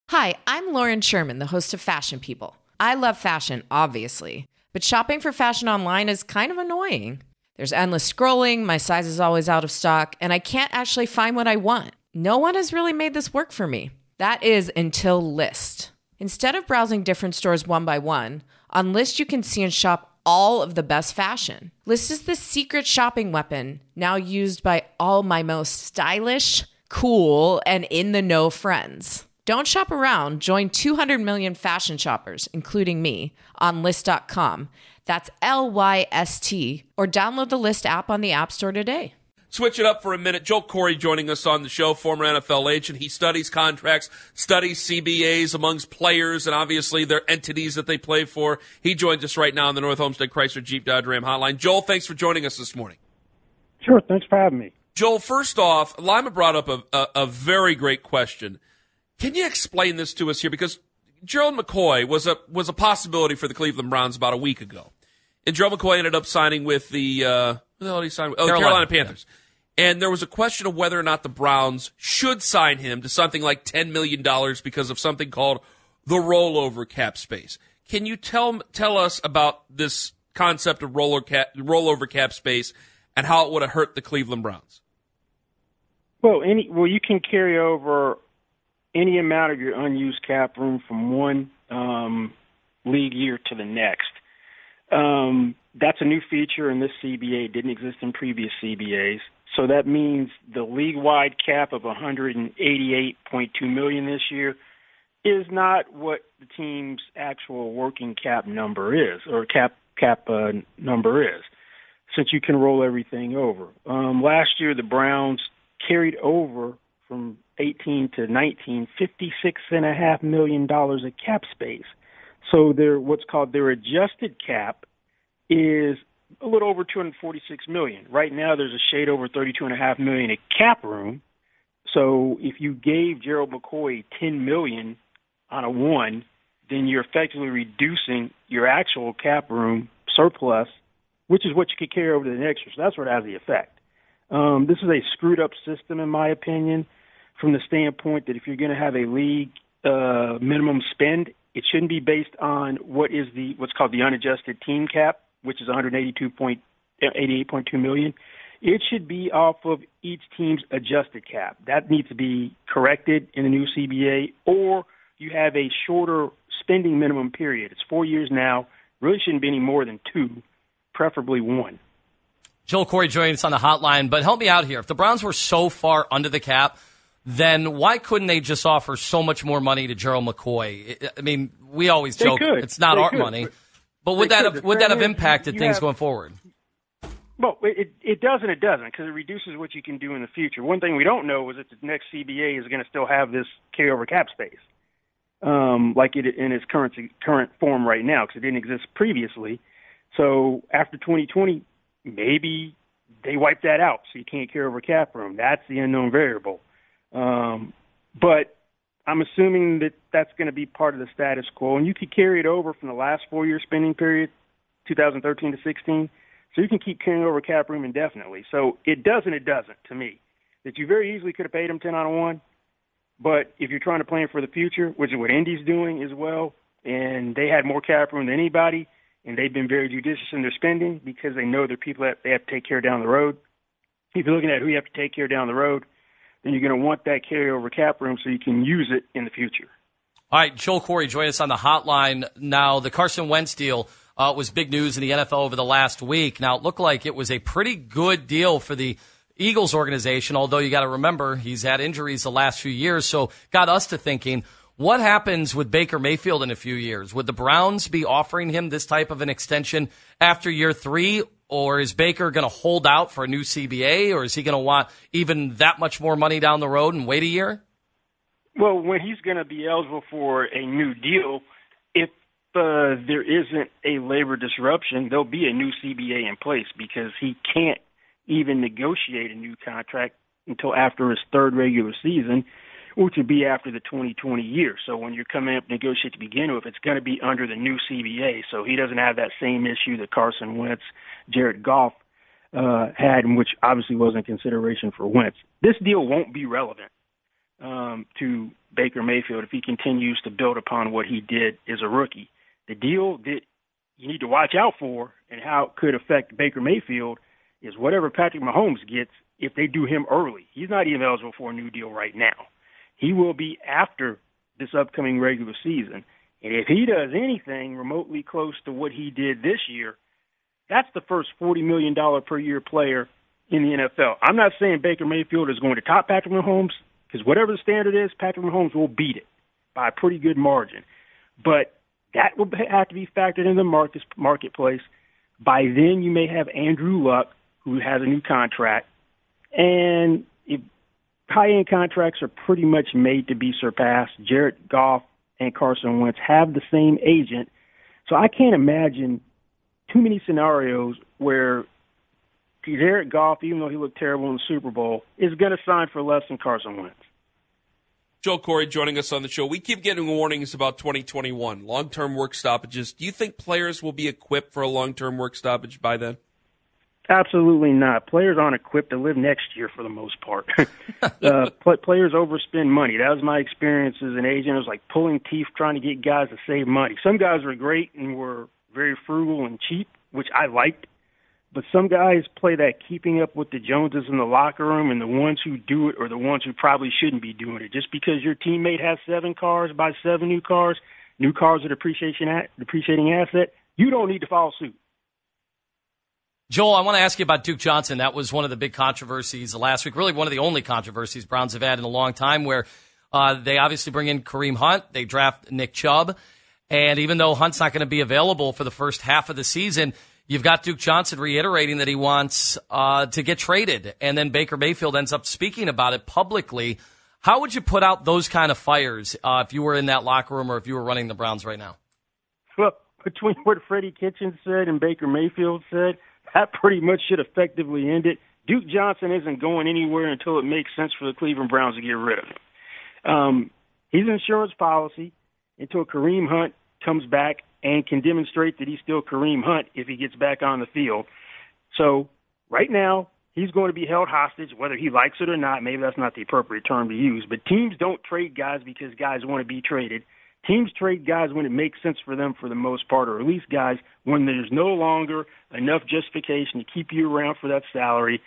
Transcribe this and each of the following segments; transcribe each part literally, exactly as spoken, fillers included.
Hi, I'm Lauren Sherman, the host of Fashion People. I love fashion, obviously, but shopping for fashion online is kind of annoying. There's endless scrolling, my size is always out of stock, and I can't actually find what I want. No one has really made this work for me. That is until Lyst. Instead of browsing different stores one by one, on Lyst you can see and shop all of the best fashion. Lyst is the secret shopping weapon, now used by all my most stylish, cool, and in-the-know friends. Don't shop around. Join two hundred million fashion shoppers, including me, on Lyst dot com. That's L Y S T. Or download the Lyst app on the App Store today. Switch it up for a minute. Joel Corey joining us on the show, former N F L agent. He studies contracts, studies C B As amongst players, and obviously their entities that they play for. He joins us right now on the North Homestead Chrysler Jeep Dodge Ram hotline. Joel, thanks for joining us this morning. Sure, thanks for having me. Joel, first off, Lima brought up a, a, a very great question. Can you explain this to us here? Because Gerald McCoy was a was a possibility for the Cleveland Browns about a week ago. And Gerald McCoy ended up signing with the, uh, who the hell did he sign with? Oh, Carolina, Carolina Panthers. Yeah. And there was a question of whether or not the Browns should sign him to something like ten million dollars because of something called the rollover cap space. Can you tell tell us about this concept of roller cap, rollover cap space and how it would have hurt the Cleveland Browns? Well, any well, you can carry over any amount of your unused cap room from one um, league year to the next. Um, that's a new feature in this C B A. It didn't exist in previous C B As. So that means the league-wide cap of one hundred eighty-eight point two million dollars this year is not what the team's actual working cap number is, or cap cap uh, number is, since you can roll everything over. Um, last year, the Browns carried over from eighteen to nineteen, fifty-six point five million dollars of cap space. So their what's called their adjusted cap is a little over two hundred forty-six million dollars. Right now there's a shade over thirty-two point five million dollars of cap room. So if you gave Gerald McCoy ten million dollars on a one, then you're effectively reducing your actual cap room surplus, which is what you could carry over to the next year. So that's what has the effect. Um, this is a screwed up system, in my opinion, from the standpoint that if you're going to have a league uh, minimum spend, it shouldn't be based on what is the what's called the unadjusted team cap, which is one hundred eighty-two point eighty-eight point two million dollars. It should be off of each team's adjusted cap. That needs to be corrected in the new C B A, or you have a shorter spending minimum period. It's four years now. Really shouldn't be any more than two, preferably one. Joel Corey joining us on the hotline, but help me out here. If the Browns were so far under the cap, then why couldn't they just offer so much more money to Gerald McCoy? I mean, we always they joke could. it's not they our could. money, but would they that could. have would that have impacted you things have, going forward? Well, it it does and it doesn't, because it reduces what you can do in the future. One thing we don't know is that the next C B A is going to still have this carryover cap space, um, like it in its current current form right now, because it didn't exist previously. So after twenty twenty, maybe they wipe that out, so you can't carry over cap room. That's the unknown variable. Um, but I'm assuming that that's going to be part of the status quo, and you could carry it over from the last four-year spending period, two thousand thirteen to sixteen, so you can keep carrying over cap room indefinitely. So it does and it doesn't, to me. That you very easily could have paid him ten on a one, but if you're trying to plan for the future, which is what Indy's doing as well, and they had more cap room than anybody, and they've been very judicious in their spending because they know there are people that they have to take care of down the road. If you're looking at who you have to take care of down the road, then you're going to want that carryover cap room so you can use it in the future. All right, Joel Corey joining us on the hotline. Now, the Carson Wentz deal uh, was big news in the N F L over the last week. Now, it looked like it was a pretty good deal for the Eagles organization, although you got to remember he's had injuries the last few years, so got us to thinking, what happens with Baker Mayfield in a few years? Would the Browns be offering him this type of an extension after year three? Or is Baker going to hold out for a new C B A, or is he going to want even that much more money down the road and wait a year? Well, when he's going to be eligible for a new deal, if uh, there isn't a labor disruption, there'll be a new C B A in place because he can't even negotiate a new contract until after his third regular season, which would be after the twenty twenty year. So when you're coming up to negotiate to begin with, it's going to be under the new C B A. So he doesn't have that same issue that Carson Wentz, Jared Goff uh, had, which obviously wasn't a consideration for Wentz. This deal won't be relevant um, to Baker Mayfield if he continues to build upon what he did as a rookie. The deal that you need to watch out for and how it could affect Baker Mayfield is whatever Patrick Mahomes gets if they do him early. He's not even eligible for a new deal right now. He will be after this upcoming regular season. And if he does anything remotely close to what he did this year, that's the first forty million dollars per year player in the N F L. I'm not saying Baker Mayfield is going to top Patrick Mahomes, because whatever the standard is, Patrick Mahomes will beat it by a pretty good margin. But that will have to be factored in the market, marketplace. By then, you may have Andrew Luck, who has a new contract. And if high-end contracts are pretty much made to be surpassed, Jared Goff and Carson Wentz have the same agent. So I can't imagine too many scenarios where Jared Goff, even though he looked terrible in the Super Bowl, is going to sign for less than Carson Wentz. Joel Corey joining us on the show. We keep getting warnings about twenty twenty-one, long-term work stoppages. Do you think players will be equipped for a long-term work stoppage by then? Absolutely not. Players aren't equipped to live next year for the most part. uh, play, players overspend money. That was my experience as an agent. It was like pulling teeth trying to get guys to save money. Some guys were great and were very frugal and cheap, which I liked. But some guys play that keeping up with the Joneses in the locker room, and the ones who do it are the ones who probably shouldn't be doing it. Just because your teammate has seven cars, buy seven new cars, new cars are depreciation depreciating asset, you don't need to follow suit. Joel, I want to ask you about Duke Johnson. That was one of the big controversies last week, really one of the only controversies Browns have had in a long time, where uh, they obviously bring in Kareem Hunt, they draft Nick Chubb, and even though Hunt's not going to be available for the first half of the season, you've got Duke Johnson reiterating that he wants uh, to get traded, and then Baker Mayfield ends up speaking about it publicly. How would you put out those kind of fires uh, if you were in that locker room or if you were running the Browns right now? Well, between what Freddie Kitchens said and Baker Mayfield said, that pretty much should effectively end it. Duke Johnson isn't going anywhere until it makes sense for the Cleveland Browns to get rid of him. Um, his insurance policy until Kareem Hunt comes back and can demonstrate that he's still Kareem Hunt if he gets back on the field. So right now, he's going to be held hostage, whether he likes it or not. Maybe that's not the appropriate term to use. But teams don't trade guys because guys want to be traded. Teams trade guys when it makes sense for them for the most part, or at least guys when there's no longer enough justification to keep you around for that salary.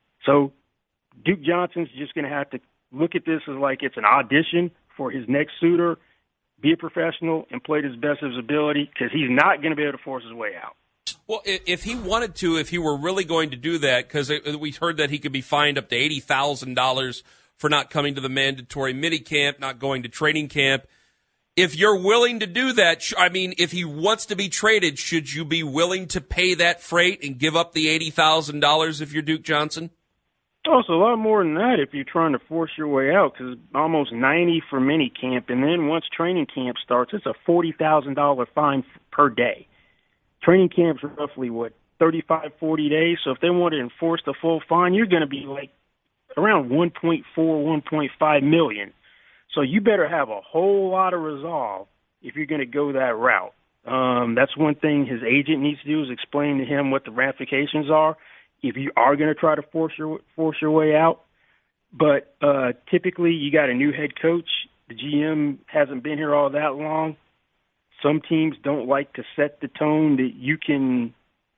So Duke Johnson's just going to have to look at this as like it's an audition for his next suitor, be a professional, and play to his best of his ability, because he's not going to be able to force his way out. Well, if he wanted to, if he were really going to do that, because we heard that he could be fined up to eighty thousand dollars for not coming to the mandatory minicamp, not going to training camp. If you're willing to do that, I mean, if he wants to be traded, should you be willing to pay that freight and give up the eighty thousand dollars if you're Duke Johnson? Oh, it's a lot more than that if you're trying to force your way out, because almost ninety for minicamp, and then once training camp starts, it's a forty thousand dollars fine per day. Training camp's roughly, what, thirty-five, forty days? So if they want to enforce the full fine, you're going to be like around one point four, one point five million. So you better have a whole lot of resolve if you're going to go that route. Um, that's one thing his agent needs to do, is explain to him what the ramifications are if you are going to try to force your force your way out. But uh, typically you got a new head coach. The G M hasn't been here all that long. Some teams don't like to set the tone that you can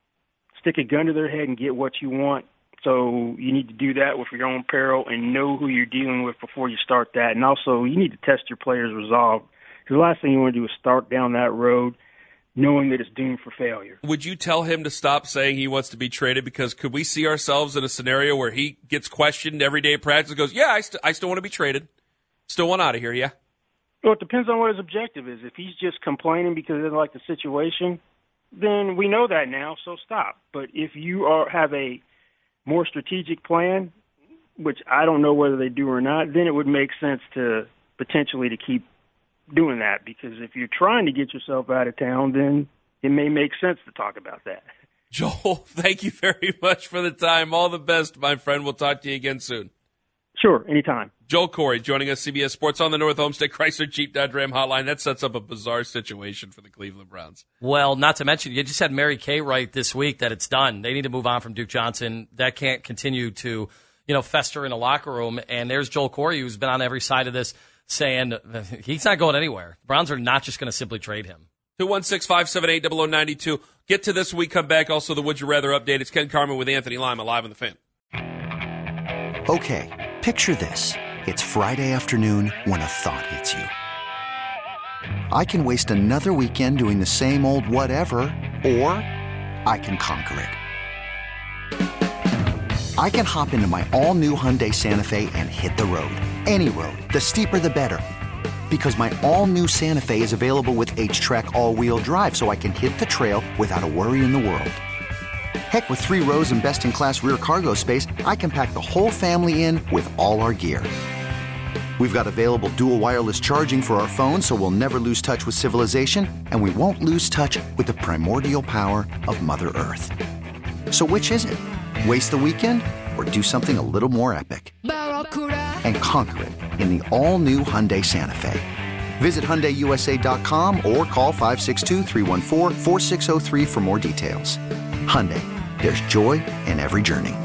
stick a gun to their head and get what you want. So you need to do that with your own peril and know who you're dealing with before you start that. And also, you need to test your players' resolve, because the last thing you want to do is start down that road knowing that it's doomed for failure. Would you tell him to stop saying he wants to be traded? Because could we see ourselves in a scenario where he gets questioned every day at practice and goes, yeah, I, st- I still want to be traded. Still want out of here, yeah? Well, it depends on what his objective is. If he's just complaining because he doesn't like the situation, then we know that now, so stop. But if you are have a more strategic plan, which I don't know whether they do or not, then it would make sense to potentially to keep doing that, because if you're trying to get yourself out of town, then it may make sense to talk about that. Joel, thank you very much for the time. All the best, my friend. We'll talk to you again soon. Sure, anytime. Joel Corey joining us, C B S Sports on the North Homestead Chrysler Jeep Dodge Ram Hotline. That sets up a bizarre situation for the Cleveland Browns. Well, not to mention, you just had Mary Kay write this week that it's done. They need to move on from Duke Johnson. That can't continue to you know, fester in a locker room. And there's Joel Corey, who's been on every side of this, saying he's not going anywhere. The Browns are not just going to simply trade him. two one six, five seven eight, zero zero nine two. Get to this when we come back. Also, the Would You Rather update. It's Ken Carman with Anthony Lima live on The Fan. Okay, picture this. It's Friday afternoon when a thought hits you. I can waste another weekend doing the same old whatever, or I can conquer it. I can hop into my all-new Hyundai Santa Fe and hit the road. Any road. The steeper, the better. Because my all-new Santa Fe is available with H-Track all-wheel drive, so I can hit the trail without a worry in the world. Heck, with three rows and best-in-class rear cargo space, I can pack the whole family in with all our gear. We've got available dual wireless charging for our phones, so we'll never lose touch with civilization, and we won't lose touch with the primordial power of Mother Earth. So which is it? Waste the weekend or do something a little more epic? And conquer it in the all-new Hyundai Santa Fe. Visit Hyundai U S A dot com or call five six two, three one four, four six zero three for more details. Hyundai, there's joy in every journey.